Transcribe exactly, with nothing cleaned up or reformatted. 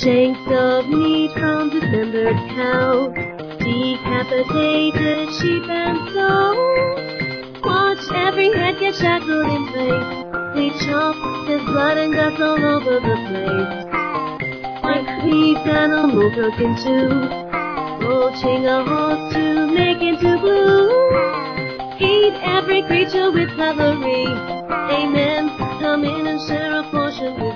Shanks of meat from dismembered cow, decapitated sheep and so. Watch every head get shackled in place. We chop, there's blood and guts all over the place. White meat animal broke in two, poaching a horse to make into blue. Eat every creature with cutlery. Amen. Come in and share a portion with